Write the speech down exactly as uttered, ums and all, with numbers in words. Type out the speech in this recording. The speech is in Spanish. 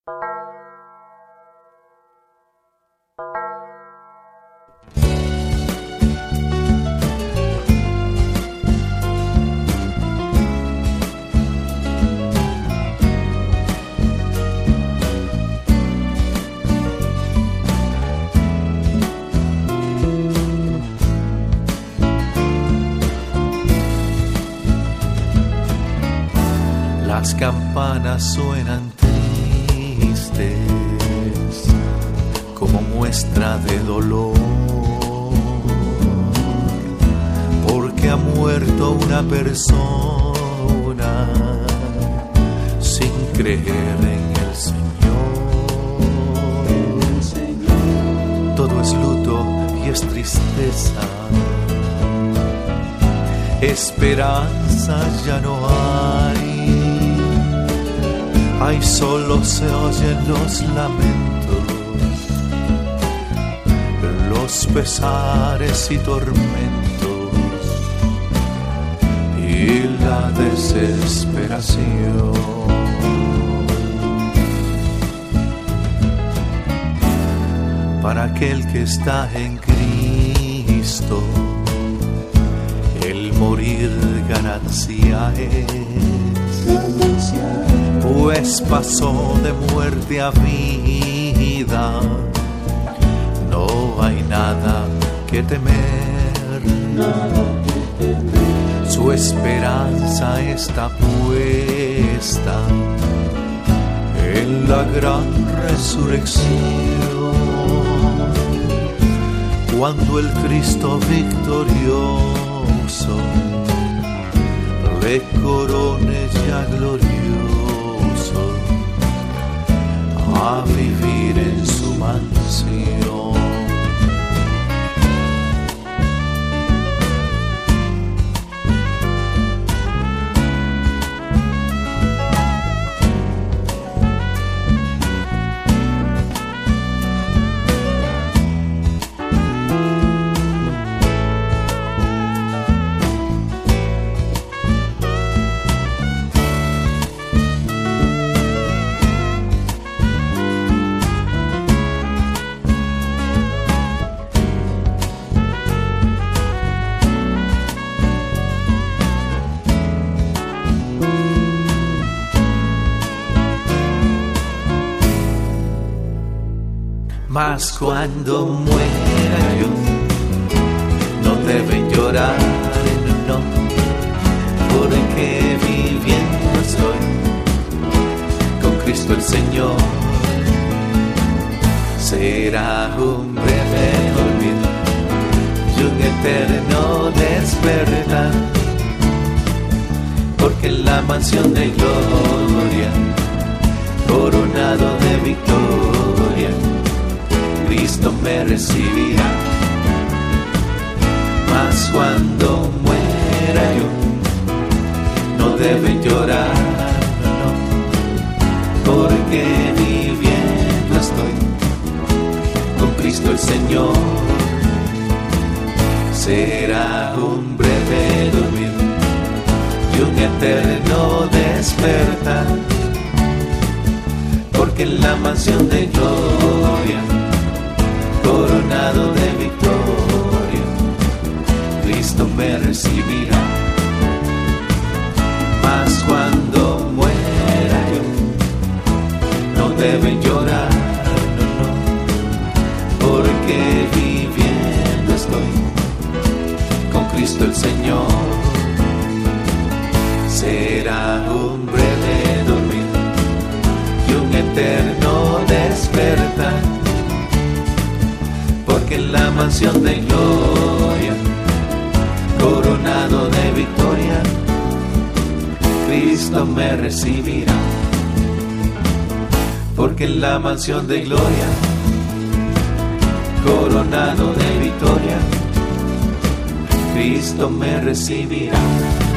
Las campanas suenan tristes como muestra de dolor, porque ha muerto una persona sin creer en el Señor. Todo es luto y es tristeza, esperanza ya no hay. Ay, solo se oyen los lamentos, los pesares y tormentos y la desesperación. Para aquel que está en Cristo, el morir ganancia es. Pues pasó de muerte a vida, no hay nada que temer. Su esperanza está puesta en la gran resurrección, cuando el Cristo victorioso le corone ya glorioso a vivir en su mansión. Mas cuando muera yo, no deben llorar, no, porque viviendo estoy con Cristo el Señor. Será un breve olvido y un eterno despertar, porque en la mansión de gloria, coronado de victoria, Cristo me recibirá. Mas cuando muera yo, no deben llorar, no, porque viviendo estoy con Cristo el Señor. Será un breve dormir y un eterno despertar, porque en la mansión de gloria, coronado de victoria, Cristo me recibirá. Mas cuando muera yo, no deben llorar, no, no, porque viviendo estoy con Cristo el Señor. Será un breve dormir y un eterno despertar, porque en la mansión de gloria, coronado de victoria, Cristo me recibirá. Porque en la mansión de gloria, coronado de victoria, Cristo me recibirá.